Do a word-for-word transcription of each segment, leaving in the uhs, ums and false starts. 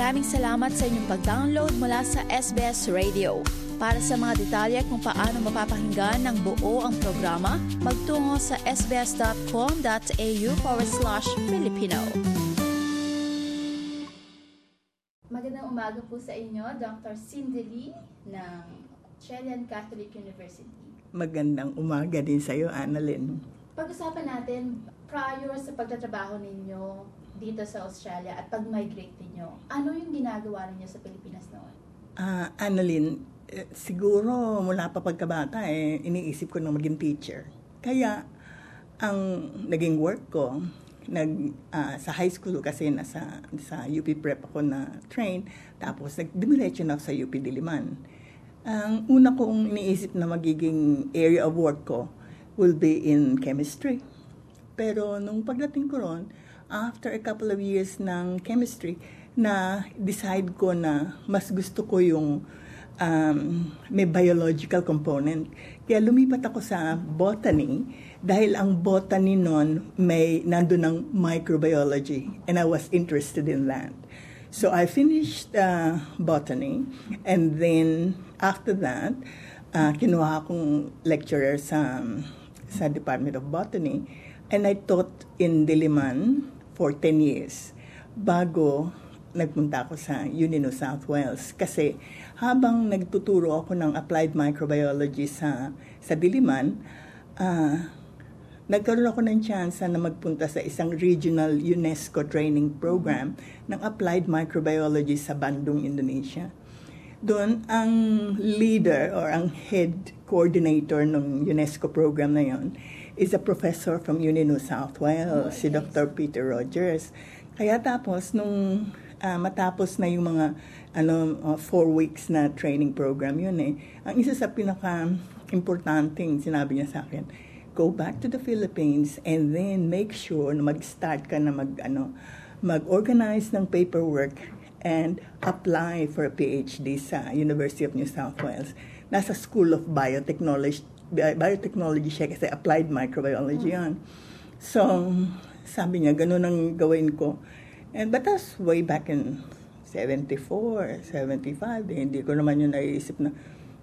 Maraming salamat sa inyong pag-download mula sa S B S Radio. Para sa mga detalye kung paano mapapakinggan ng buo ang programa, magtungo sa sbs.com.au forward slash Filipino. Magandang umaga po sa inyo, Doctor Cindy Lee ng Chilean Catholic University. Magandang umaga din sa iyo, Annalyn. Pag-usapan natin, prior sa pagtatrabaho ninyo dito sa Australia at pag-migrate ninyo, ano yung ginagawa ninyo sa Pilipinas noon? Ah, uh, Annalyn, eh, siguro mula pa pagkabata, eh, iniisip ko na maging teacher. Kaya, ang naging work ko, nag, uh, sa high school kasi nasa sa U P Prep ako na train, tapos nag-dumiretso na ako sa U P Diliman. Ang una kong iniisip na magiging area of work ko will be in chemistry. Pero nung pagdating ko ron, after a couple of years ng chemistry, na decide ko na mas gusto ko yung um, may biological component. Kaya lumipat ako sa botany dahil ang botany nun may nandun ng microbiology and I was interested in that. So I finished uh, botany and then after that, uh, kinuha akong lecturer sa, sa Department of Botany and I taught in Diliman for ten years bago nagpunta ako sa Uni New South Wales. Kasi habang nagtuturo ako ng applied microbiology sa, sa Diliman, uh, nagkaroon ako ng chance na magpunta sa isang regional UNESCO training program ng applied microbiology sa Bandung, Indonesia. Doon, ang leader or ang head coordinator ng UNESCO program na yon is a professor from Uni New South Wales, oh, si Doctor Peter Rogers. Kaya tapos, nung uh, matapos na yung mga ano, uh, four weeks na training program yun eh, ang isa sa pinaka-importanting sinabi niya sa akin, go back to the Philippines and then make sure na mag-start ka na mag, ano, mag-organize ng paperwork and apply for a P H D sa University of New South Wales. Nasa School of Biotechnology, biotechnology siya kasi applied microbiology yan. So, sabi niya, ganun ang gawin ko. And but that's way back in seventy-four, seventy-five. Eh, hindi ko naman yun naiisip na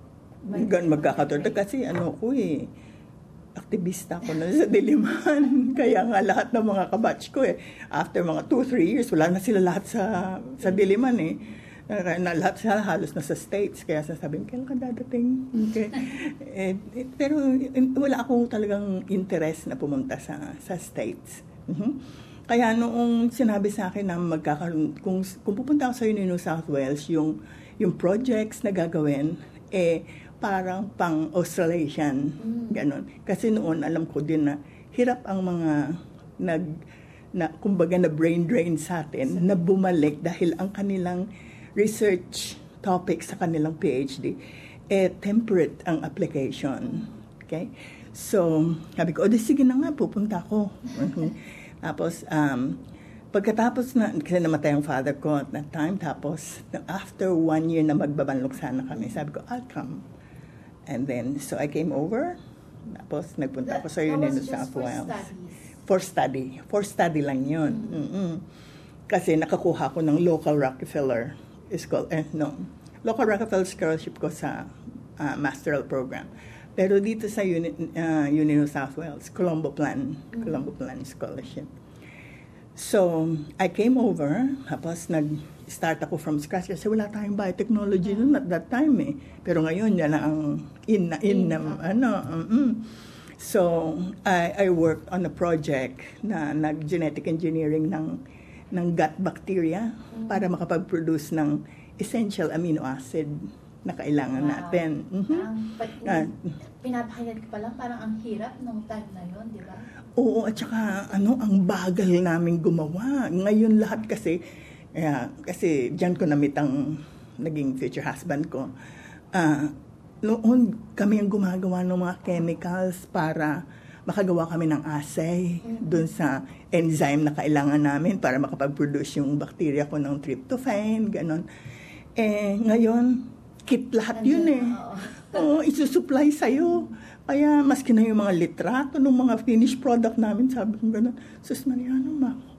gan magkakatulad. Kasi ano ko eh, aktivista ko na sa Diliman. Kaya nga lahat ng mga kabatch ko eh, after mga two, three years, wala na sila lahat sa, sa Diliman eh. Na lahat sila halos na sa States. Kaya sasabihin, kailan ka dadating? Okay. eh, eh, pero wala akong talagang interest na pumunta sa, sa States. Mm-hmm. Kaya noong sinabi sa akin na magkakaroon, kung, kung pupunta ako sa Uni New South Wales, yung, yung projects na gagawin, eh, parang pang-Australasian, mm. Ganon. Kasi noon, alam ko din na hirap ang mga nag, na, kumbaga na brain drain sa atin, na bumalik dahil ang kanilang research topic sa kanilang P H D, eh, temperate ang application. Okay? So, sabi ko, o di sige na nga, pupunta ako. Tapos, um, pagkatapos na, kasi namatay ang father ko at that time, tapos, after one year na magbabanlok sana kami, sabi ko, I'll come. And then, so I came over, tapos nagpunta that, ako sa Uni New South Wales. For study. For study lang yun. Mm-hmm. Mm-hmm. Kasi nakakuha ko ng local Rockefeller school, eh, no, local Rockefeller scholarship ko sa uh, masteral program. Pero dito sa Uni, uh, Uni New South Wales, Colombo Plan, mm-hmm. Colombo Plan Scholarship. So, I came over, tapos nag-start ako from scratch kasi wala tayong biotechnology mm-hmm. noon at that time eh. Pero ngayon, yan ang in na in na, ano, um, so, I, I worked on a project na nag-genetic engineering ng ng gut bacteria mm-hmm. para makapag-produce ng essential amino acid na kailangan wow. natin. Mm-hmm. Um, but, uh, pinapahayag ka pa lang, parang ang hirap nung time na yun, di ba? Oo, at saka ano, ang bagal namin gumawa. Ngayon lahat kasi, uh, kasi dyan ko na-meet ang naging future husband ko. Uh, noon kami ang gumagawa ng mga chemicals para makagawa kami ng assay mm-hmm. dun sa enzyme na kailangan namin para makapag-produce yung bacteria ko ng tryptophan, ganon. Eh, ngayon, kit lahat yun eh. Oo, isusupply sa'yo. Kaya, maski na yung mga litrato ng mga finished product namin, sabi ko gano'n, Sus Mariano, ma,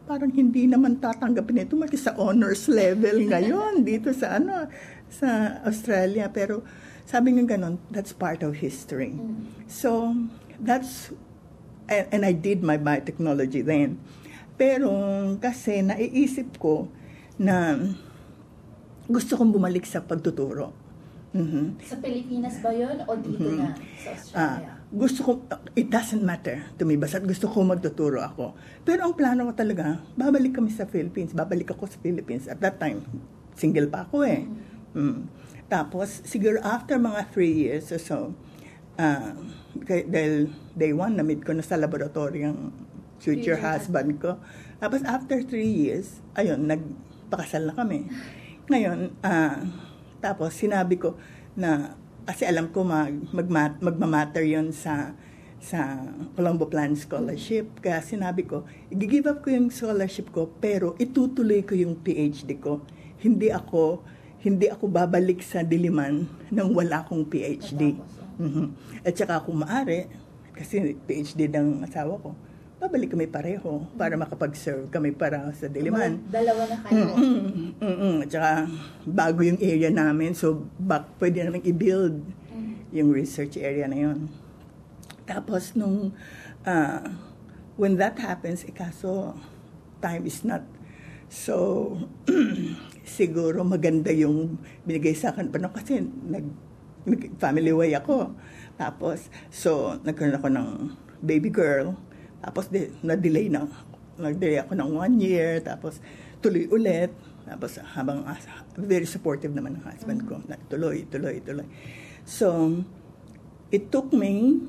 parang hindi naman tatanggapin ito maki sa honors level ngayon dito sa ano sa Australia. Pero sabi nga ganun, that's part of history. So, that's, and, and I did my biotechnology then. Pero kasi naiisip ko na gusto kong bumalik sa pagtuturo. Mm-hmm. Sa Pilipinas ba yun o dito mm-hmm. na sa Australia? Ah, gusto ko, it doesn't matter to me, basta gusto ko magtuturo ako. Pero ang plano ko talaga, babalik kami sa Philippines, babalik ako sa Philippines. At that time, single pa ako eh. Mm-hmm. Mm. Tapos, siguro after mga three years or so, uh, dahil day one, na-meet ko na sa laboratory ang future yeah. husband ko. Tapos after three years, ayun, nagpakasal na kami. Ngayon, uh, tapos sinabi ko na, kasi alam ko mag, mag, magmamatter yun sa, sa Colombo Plan Scholarship. Kaya sinabi ko, i-give up ko yung scholarship ko, pero itutuloy ko yung PhD ko. Hindi ako, hindi ako babalik sa Diliman nang wala akong PhD. Mm-hmm. At saka kung maaari, kasi PhD ng asawa ko, babalik kami pareho para makapag-serve kami para sa Diliman. Dalawa na kayo. Mm-mm. Mm-mm. At saka bago yung area namin, so back, pwede namin i-build mm-hmm. yung research area na yun. Tapos nung, uh, when that happens, eh, kaso time is not so, siguro maganda yung binigay sa akin. Pero kasi nag, family way ako. Tapos, so, nagkaroon ako ng baby girl. Tapos, de, na-delay na. Nag-delay ako ng one year. Tapos, tuloy ulit. Tapos, habang, uh, very supportive naman ng husband ko. Na, tuloy, tuloy, tuloy. So, it took me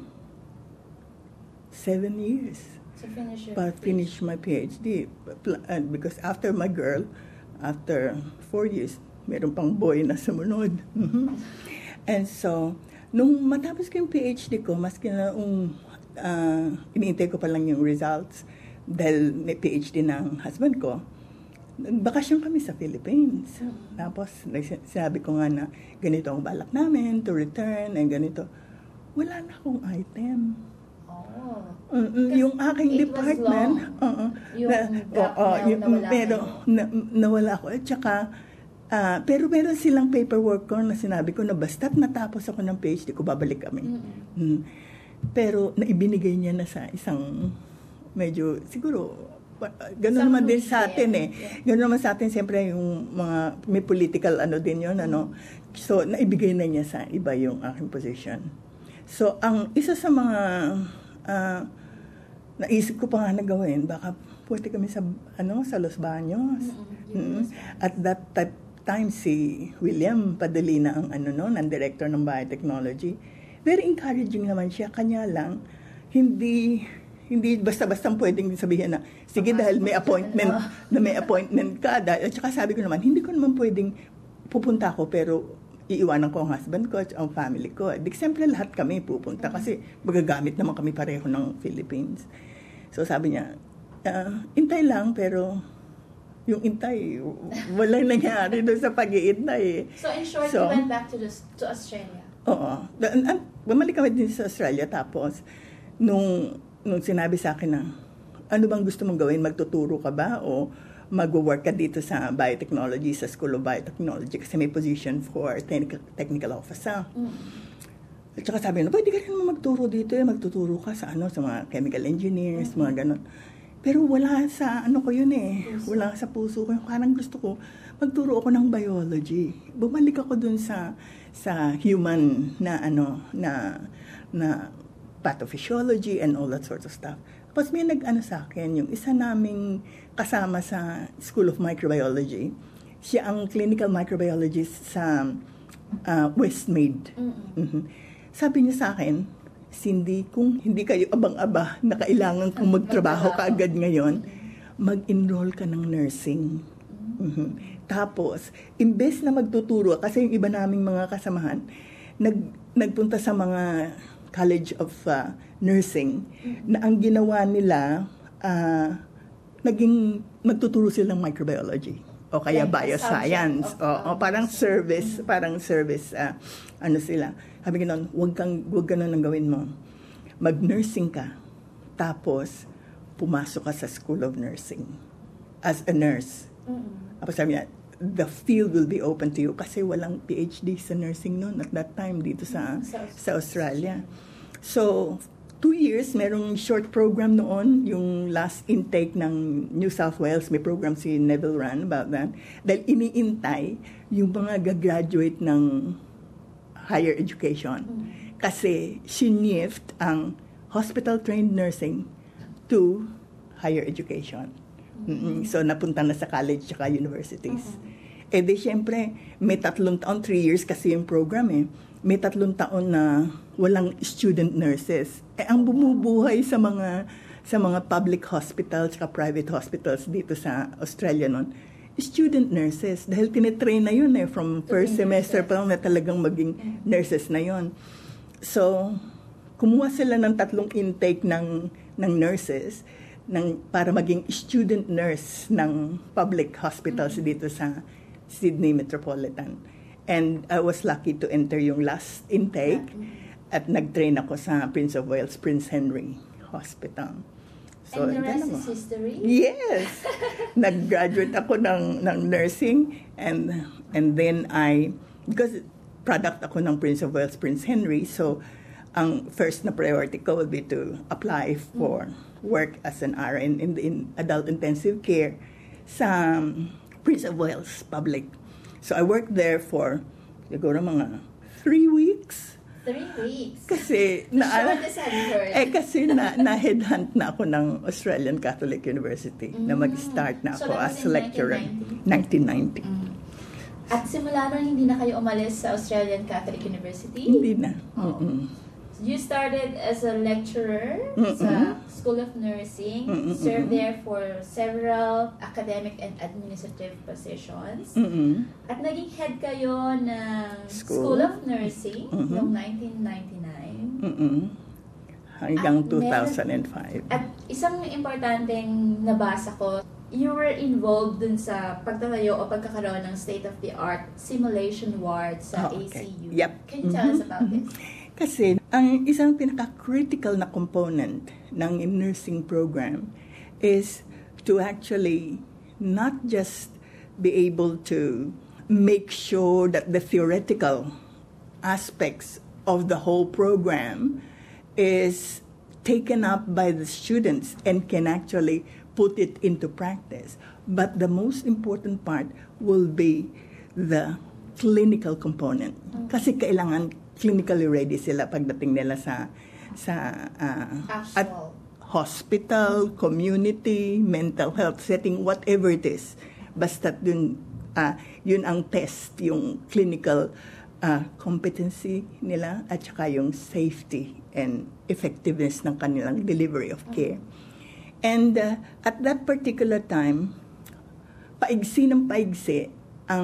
seven years to finish your to finish my PhD. And because after my girl, after four years, meron pang boy na sumunod. And so, nung matapos ko yung PhD ko, maski na um, uh, iniintay ko pa lang yung results dahil may PhD ng husband ko, nagbakasyon kami sa Philippines. Mm-hmm. Tapos, sinabi ko nga na ganito ang balak namin to return and ganito. Wala na akong item. Oh. Uh, yung aking department, uh, yung na, gap uh, uh, na yung, nawala pero na, nawala ako. At saka, uh, pero meron silang paperwork ko na sinabi ko na basta't natapos ako ng PhD ko, babalik kami. Mm-hmm. Mm. Pero naibinigay niya na sa isang medyo, siguro, gano'n naman din sa atin eh. Gano'n naman sa atin, siyempre yung mga, may political ano din yun, ano. So, naibigay na niya sa iba yung aking position. So, ang isa sa mga uh, naisip ko pa nga na gawin, baka pwede kami sa, ano, sa Los Baños. Mm-hmm. Mm-hmm. At that, that time, si William Padalina ang ano no, ang director ng biotechnology. Very encouraging naman siya, kanya lang, hindi... Hindi basta-basta pwedeng sabihin na, sige dahil may appointment, na may appointment ka. Dahil, at saka sabi ko naman, hindi ko naman pwedeng pupunta ako pero iiwanan ko ang husband ko at ang family ko. Di siyempre lahat kami pupunta kasi magagamit naman kami pareho ng Philippines. So sabi niya, uh, intay lang pero yung intay, walang nangyari doon sa pag-iintay. So in short, so, you went back to, the, to Australia? Oo. Bumalik kami din sa Australia tapos nung nung sinabi sa akin na, ano bang gusto mong gawin? Magtuturo ka ba? O mag-work ka dito sa biotechnology, sa School of Biotechnology? Kasi may position for technical, technical officer. Mm. At saka sabi na, pwede ka rin magturo dito. Eh. Magtuturo ka sa, ano, sa mga chemical engineers, mm-hmm. mga ganon. Pero wala sa, ano ko yun eh. Puso. Wala sa puso ko. Parang gusto ko, magturo ako ng biology. Bumalik ako dun sa, sa human na, ano, na, na, pathophysiology and all that sorts of stuff. Tapos may nag-ano sa akin, yung isa naming kasama sa School of Microbiology, siya ang clinical microbiologist sa uh, Westmead. Mm-hmm. Mm-hmm. Sabi niya sa akin, Cindy, kung hindi kayo abang-aba na kailangan kong magtrabaho kaagad ngayon, mag-enroll ka ng nursing. Mm-hmm. Tapos, imbes na magtuturo, kasi yung iba naming mga kasamahan, nag, nagpunta sa mga College of uh, Nursing, mm-hmm. na ang ginawa nila, uh, naging magtuturo silang microbiology o kaya like bioscience of, o, o parang service, mm-hmm. parang service, uh, ano sila. Sabi ko noon, huwag kang, huwag ka na nang gawin mo. Mag-nursing ka, tapos pumasok ka sa School of Nursing. as a nurse. Mm-hmm. Tapos sabi niya, the field will be open to you kasi walang P H D sa nursing noon at that time dito sa Mm-hmm. sa Australia. So, two years, merong short program noon, yung last intake ng New South Wales, may program si Neville Run about that, dahil iniintay yung mga gagraduate ng higher education. Mm-hmm. Kasi sinift ang hospital-trained nursing to higher education. Mm-hmm. So, napunta na sa college tsaka universities. Mm-hmm. Eh di, syempre, may tatlong taon, three years kasi yung program eh, may tatlong taon na walang student nurses. Eh, ang bumubuhay sa mga sa mga public hospitals at private hospitals dito sa Australia noon, student nurses. Dahil tinitrain na yun eh, from first semester pa lang na talagang maging nurses na yun. So, kumuha sila ng tatlong intake ng, ng nurses ng, para maging student nurse ng public hospitals dito sa Sydney Metropolitan. And I was lucky to enter yung last intake at nag-train ako sa Prince of Wales, Prince Henry Hospital. So, and the rest is history? Yes! Nag-graduate ako ng, ng nursing and and then I, because product ako ng Prince of Wales, Prince Henry, so ang first na priority ko will be to apply for work as an R N in, in adult intensive care sa Prince of Wales Public. So I worked there for siguro mga three weeks. Three weeks? Kasi na, eh kasi na, na headhunt na ako ng Australian Catholic University mm. na mag-start na ako so, as lecturer. nineteen ninety Mm. At simula nun, hindi na kayo umalis sa Australian Catholic University? Hindi na. Oh. You started as a lecturer Mm-mm. sa School of Nursing, Mm-mm. served there for several academic and administrative positions, Mm-mm. at naging head kayo ng School, School of Nursing Mm-hmm. noong nineteen ninety-nine. Mm-mm. Hanggang At two thousand five. At isang importanteng nabasa ko, you were involved dun sa pagtatayo o pagkakaroon ng state-of-the-art simulation ward sa Oh, okay. A C U. Yep. Can you tell us Mm-hmm. about this? Kasi ang isang pinaka-critical na component ng nursing program is to actually not just be able to make sure that the theoretical aspects of the whole program is taken up by the students and can actually put it into practice. But the most important part will be the clinical component. Kasi kailangan clinically ready sila pagdating nila sa sa uh, at hospital, community, mental health setting, whatever it is. Basta dun, uh, yun ang test, yung clinical uh, competency nila at saka yung safety and effectiveness ng kanilang delivery of care. And uh, at that particular time, paigsi ng paigsi ang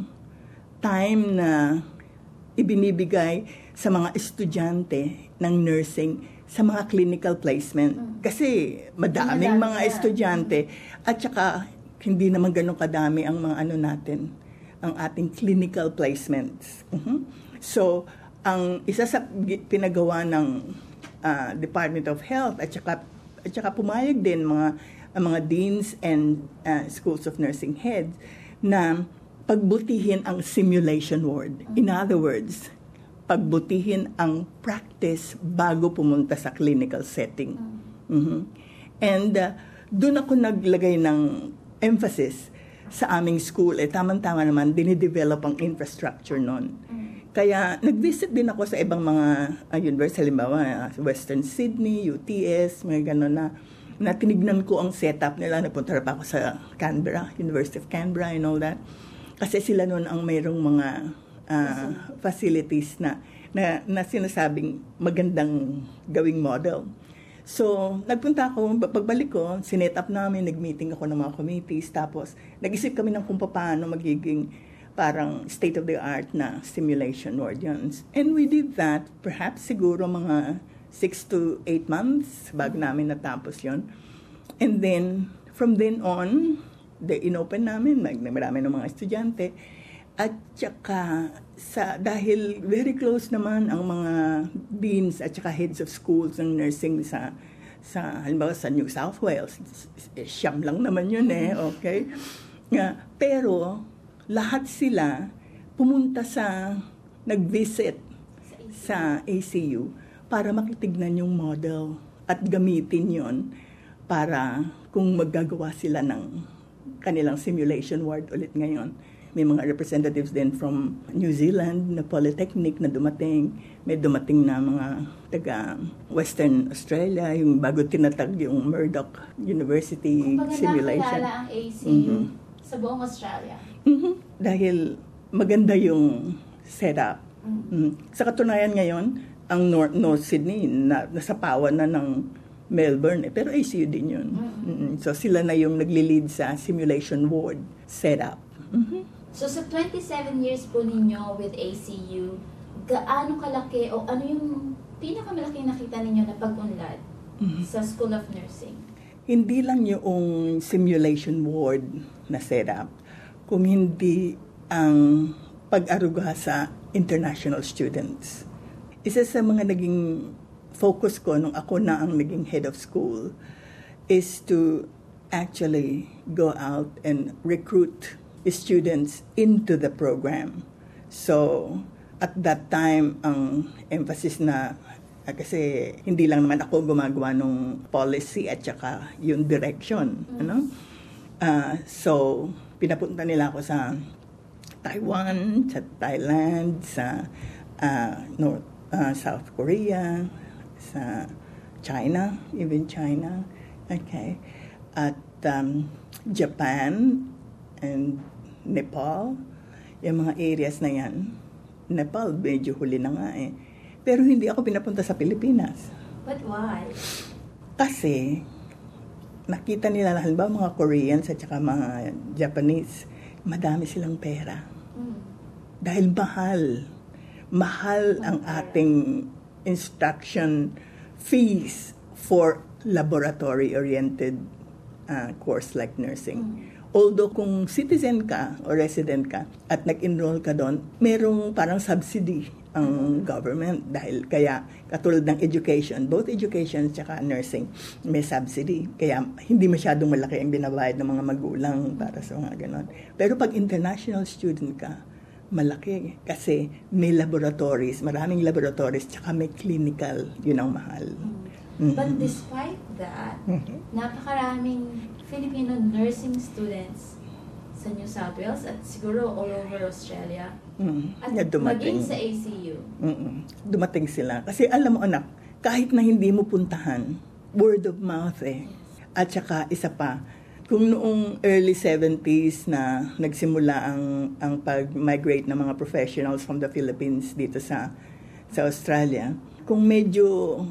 time na ibinibigay sa mga estudyante ng nursing sa mga clinical placement. Kasi madaming mga estudyante at saka hindi naman ganun kadami ang mga ano natin, ang ating clinical placements. Uh-huh. So, ang isa sa pinagawa ng uh, Department of Health at saka, at saka pumayag din mga, mga deans and uh, schools of nursing heads na pagbutihin ang simulation ward. In other words, pagbutihin ang practice bago pumunta sa clinical setting. Mm-hmm. And uh, doon ako naglagay ng emphasis sa aming school. Eh, tamang-tama naman, dinidevelop ang infrastructure noon. Kaya nag-visit din ako sa ibang mga uh, university, halimbawa, uh, Western Sydney, U T S, mga gano'n na, na tinignan ko ang setup nila. Napunta pa ako sa Canberra, University of Canberra and all that. Kasi sila noon ang mayroong mga uh, facilities na, na, na sinasabing magandang gawing model. So, nagpunta ako, pagbalik ko, sinet up namin, nag-meeting ako ng mga committees, tapos nag-isip kami ng kung paano magiging parang state-of-the-art na simulation ward yun. And we did that, perhaps siguro mga six to eight months bago namin natapos yun. And then, from then on, the inopen namin, marami ng mga estudyante, at saka sa, dahil very close naman ang mga deans at saka heads of schools ng nursing sa sa halimbawa sa New South Wales, eh, siyam lang naman yun eh, okay? Uh, pero lahat sila pumunta sa, nag-visit sa A C U para makitignan yung model at gamitin yon para kung maggagawa sila ng kanilang simulation ward ulit ngayon. May mga representatives din from New Zealand na Polytechnic na dumating. May dumating na mga taga Western Australia, yung bago tinatag yung Murdoch University Kumbaga simulation. Kumbaga nakilala ang A C U mm-hmm. sa buong Australia. Mm-hmm. Dahil maganda yung setup. Mm-hmm. Mm. Sa katunayan ngayon, ang North, North Sydney na, nasapawan na ng Melbourne, eh, pero A C U din yun. Mm-hmm. Mm-hmm. So sila na yung nagli-lead sa simulation ward setup. Mm-hmm. So sa twenty-seven years po ninyo with A C U, gaano kalaki o ano yung pinakamalaki nakita ninyo na pag-unlad mm-hmm. sa School of Nursing? Hindi lang yung simulation ward na setup, kung hindi ang pag-aruga sa international students. Isa sa mga naging focus ko nung ako na ang naging head of school is to actually go out and recruit students into the program. So, at that time, ang emphasis na, ah, kasi hindi lang naman ako gumagawa ng policy at saka yung direction. Mm. Ano? Uh, so, pinapunta nila ako sa Taiwan, sa Thailand, sa uh, North, uh, South Korea, sa China, even China. Okay. At um, Japan, and Nepal, yung mga areas na yan. Nepal, medyo huli na nga eh. Pero hindi ako pinapunta sa Pilipinas. But why? Kasi, nakita nila na halimbawa mga Koreans at saka mga Japanese, madami silang pera. Mm. Dahil mahal. Mahal okay. ang ating instruction fees for laboratory-oriented uh, course like nursing. Mm. Although kung citizen ka o resident ka at nag-enroll ka doon, merong parang subsidy ang government dahil kaya katulad ng education, both education at nursing, may subsidy. Kaya hindi masyadong malaki ang binabayad ng mga magulang para sa mga ganon. Pero pag international student ka, malaki kasi may laboratories, maraming laboratories, tsaka may clinical, yun ang mahal. Mm-hmm. But despite that, mm-hmm. napakaraming Filipino nursing students sa New South Wales at siguro all over Australia. Mm-hmm. At maging sa A C U. Mm-hmm. Dumating sila. Kasi alam mo anak, kahit na hindi mo puntahan, word of mouth eh. At saka isa pa, kung noong early seventies na nagsimula ang ang pag-migrate ng mga professionals from the Philippines dito sa sa Australia, kung medyo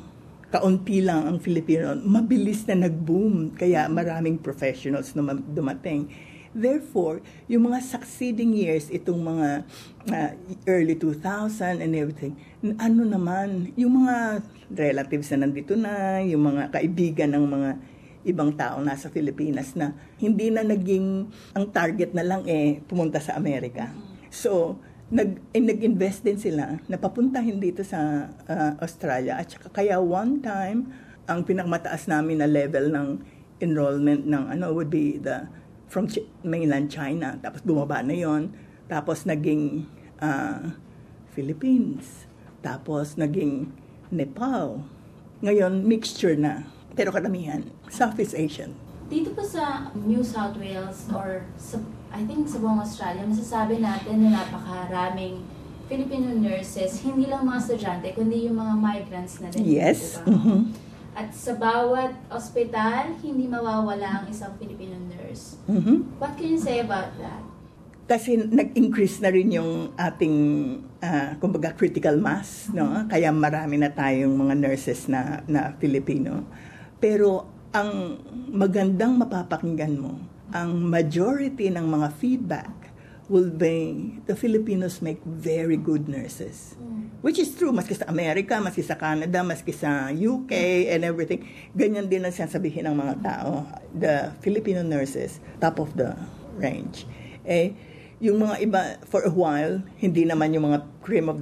kaunti lang ang Filipino, mabilis na nag-boom. Kaya maraming professionals na dumating. Therefore, yung mga succeeding years, itong mga uh, early two thousand and everything, ano naman, yung mga relatives na nandito na, yung mga kaibigan ng mga ibang tao nasa Pilipinas na hindi na naging, ang target na lang eh, pumunta sa Amerika. So, Nag, eh, nag-invest din sila na papuntahin dito sa uh, Australia. At saka kaya one time, ang pinakamataas namin na level ng enrollment ng ano would be the from Ch- mainland China. Tapos bumaba na yon. Tapos naging uh, Philippines. Tapos naging Nepal. Ngayon, mixture na. Pero karamihan, Southeast Asian. Dito po sa New South Wales or sa I think sa buong Australia, masasabi natin na napakaraming Filipino nurses, hindi lang mga estudyante, kundi yung mga migrants na din. Yes. Mm-hmm. At sa bawat ospital, hindi mawawala ang isang Filipino nurse. Mm-hmm. What can you say about that? Kasi nag-increase na rin yung ating, uh, kumbaga, critical mass, no? Mm-hmm. Kaya marami na tayong mga nurses na, na Filipino. Pero ang magandang mapapakinggan mo, ang majority ng mga feedback will be the Filipinos make very good nurses. Mm. Which is true, maski sa Amerika, maski sa Canada, maski sa U K and everything. Ganyan din ang sinasabihin ng mga tao. The Filipino nurses, top of the range. Eh, yung mga iba, for a while, hindi naman yung mga cream of the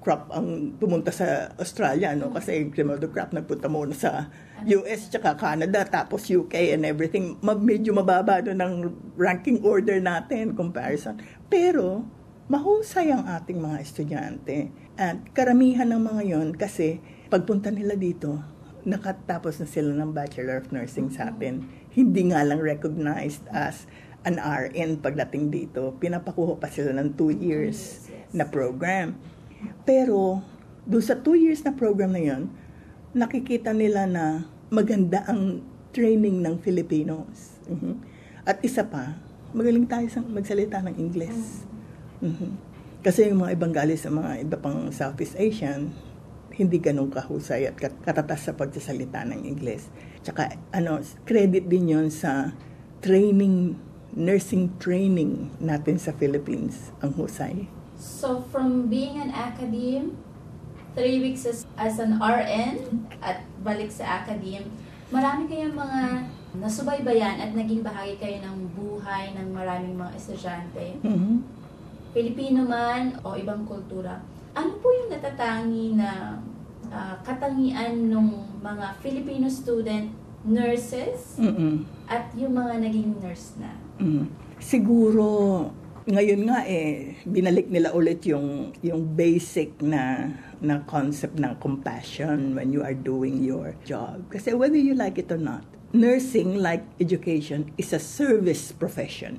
crop ang pumunta sa Australia, no? Kasi yung cream of the crop nagpunta muna sa U S tsaka Canada, tapos U K and everything. Medyo mababa doon ang ranking order natin, comparison. Pero, mahusay ang ating mga estudyante. At karamihan ng mga yon kasi pagpunta nila dito, nakatapos na sila ng Bachelor of Nursing sa atin. Hindi nga lang recognized as an R N pagdating dito. Pinapakuha pa sila ng two years na program. Pero, doon sa two years na program na yon, nakikita nila na maganda ang training ng Filipinos. Uh-huh. At isa pa, magaling tayo magsalita ng Ingles. Uh-huh. Kasi yung mga ibang galing sa mga iba pang Southeast Asian, hindi ganun kahusay at katatas sa pagsasalita ng Ingles. Tsaka, ano, credit din yon sa training, nursing training natin sa Philippines, ang husay. So, from being an academe, three weeks as, as an R N, at balik sa academe, marami kayong mga nasubaybayan at naging bahagi kayo ng buhay ng maraming mga estudyante. Mm-hmm. Pilipino man o ibang kultura. Ano po yung natatangi na uh, katangian ng mga Filipino student nurses Mm-mm. at yung mga naging nurse na? Mm. Siguro, ngayon nga eh, binalik nila ulit yung, yung basic na, na concept ng compassion when you are doing your job. Kasi whether you like it or not, nursing, like education, is a service profession.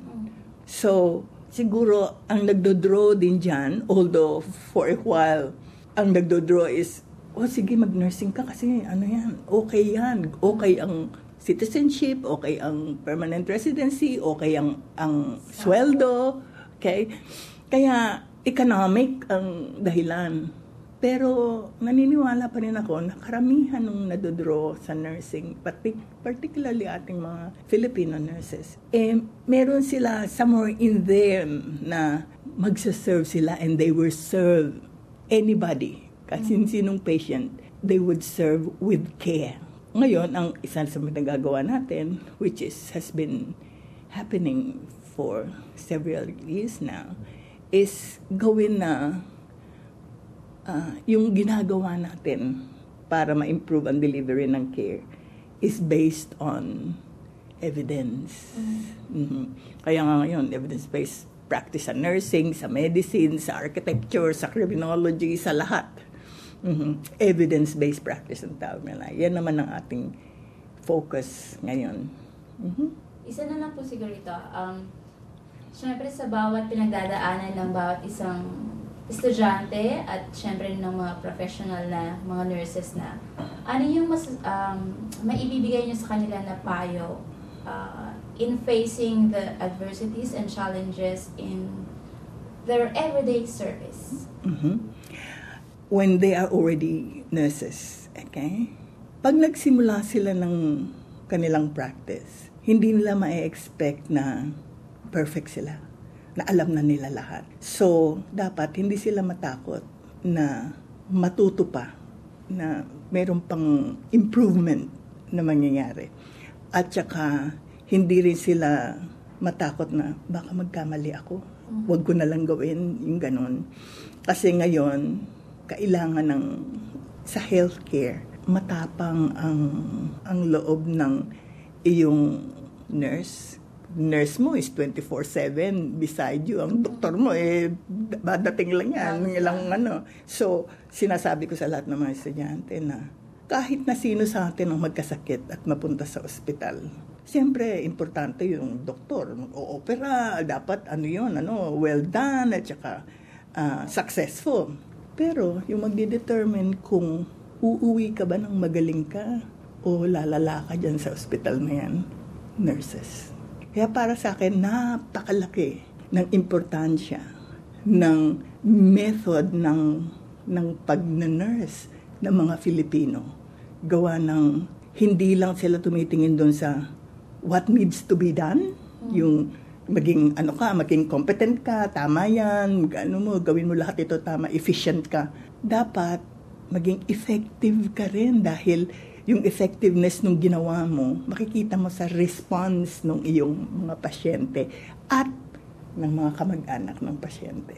So, siguro, ang nagdodraw din dyan, although for a while, ang nagdodraw is, oh sige, mag-nursing ka kasi ano yan, okay yan, okay ang citizenship, okay ang permanent residency, okay ang, ang sweldo, okay? Kaya, economic ang dahilan. Pero, naniniwala pa rin ako na karamihan ng nadodraw sa nursing, particularly ating mga Filipino nurses, eh, meron sila somewhere in them na magsaserve sila and they will serve anybody, kasi mm-hmm. sinong patient, they would serve with care. Ngayon, ang isa sa nagagawa natin, which is has been happening for several years now, is gawin na uh, yung ginagawa natin para ma-improve ang delivery ng care is based on evidence. Mm-hmm. Mm-hmm. Kaya nga ngayon, evidence-based practice sa nursing, sa medicine, sa architecture, sa criminology, sa lahat. Mm-hmm. Evidence-based practice ang tawag nila. Yan naman ang ating focus ngayon. Mm-hmm. Isa na lang po siguro ito. Um, Siyempre sa bawat pinagdadaanan ng bawat isang estudyante at siyempre ng mga professional na mga nurses na, ano yung mas um, maibibigay nyo sa kanila na payo uh, in facing the adversities and challenges in their everyday service? Mm-hmm. When they are already nurses, okay? Pag nagsimula sila ng kanilang practice, hindi nila ma-expect na perfect sila, na alam na nila lahat. So, dapat hindi sila matakot na matuto pa, na mayroon pang improvement na mangyayari. At saka, hindi rin sila matakot na baka magkamali ako. Huwag ko na lang gawin yung ganun. Kasi ngayon, kailangan ng sa healthcare, matapang ang ang loob ng iyong nurse. Nurse mo is twenty-four seven beside you. Ang doktor mo, eh, dadating lang yan, ng ilang ano. So, sinasabi ko sa lahat ng mga estudyante na kahit na sino sa atin ang magkasakit at mapunta sa ospital, siyempre, importante yung doktor. Mag-o-opera, dapat ano yun, ano, well done, at saka uh, successful. Pero, yung magdidetermine kung uuwi ka ba ng magaling ka o lalala ka dyan sa ospital na yan, nurses. Kaya para sa akin, napakalaki ng importansya ng method ng, ng pag-nurse ng mga Filipino. Gawa ng hindi lang sila tumitingin doon sa what needs to be done, mm. yung maging ano ka, maging competent ka, tama yan, ano mo, gawin mo lahat ito tama, efficient ka. Dapat maging effective ka rin dahil yung effectiveness ng ginawa mo, makikita mo sa response ng iyong mga pasyente at ng mga kamag-anak ng pasyente.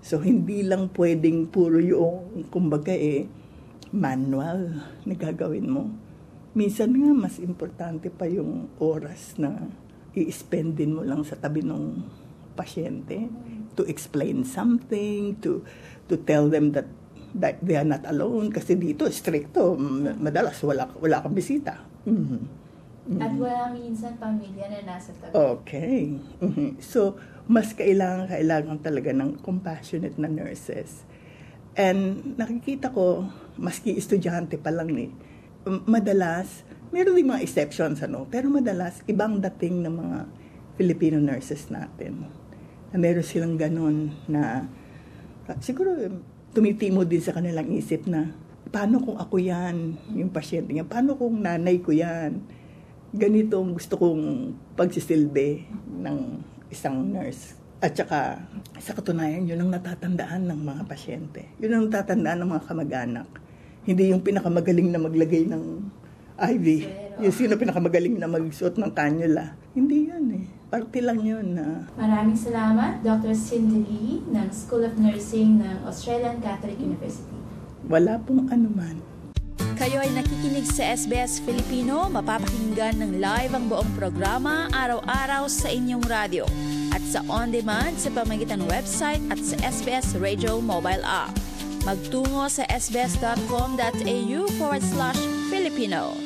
So, hindi lang pwedeng puro yung, kumbaga eh, manual na gagawin mo. Minsan nga, mas importante pa yung oras na i-spendin mo lang sa tabi ng pasyente to explain something, to to tell them that that they are not alone. Kasi dito, stricto, madalas wala, wala kang bisita. Mm-hmm. Mm-hmm. At wala minsan pamilya na nasa tabi. Okay. Mm-hmm. So, mas kailangan, kailangan talaga ng compassionate na nurses. And nakikita ko, maski estudyante pa lang eh, madalas, meron din mga exceptions, ano, pero madalas, ibang dating ng mga Filipino nurses natin. Na meron silang ganun na, siguro, tumitimo din sa kanilang isip na, paano kung ako yan, yung pasyente niya, paano kung nanay ko yan, ganito ang gusto kong pagsisilbi ng isang nurse. At saka, sa katunayan, yun ang natatandaan ng mga pasyente. Yun ang natatandaan ng mga kamag-anak. Hindi yung pinakamagaling na maglagay ng I V. Yung sino pinakamagaling na magsuot ng cannula. Hindi yan eh. Parte lang yun na... Maraming salamat, Doctor Cindy Lee ng School of Nursing ng Australian Catholic University. Wala pong anuman. Kayo ay nakikinig sa S B S Filipino, mapapakinggan ng live ang buong programa araw-araw sa inyong radyo at sa on-demand sa pamamagitan ng website at sa S B S Radio mobile app. Magtungo sa sbs.com.au forward slash Filipino.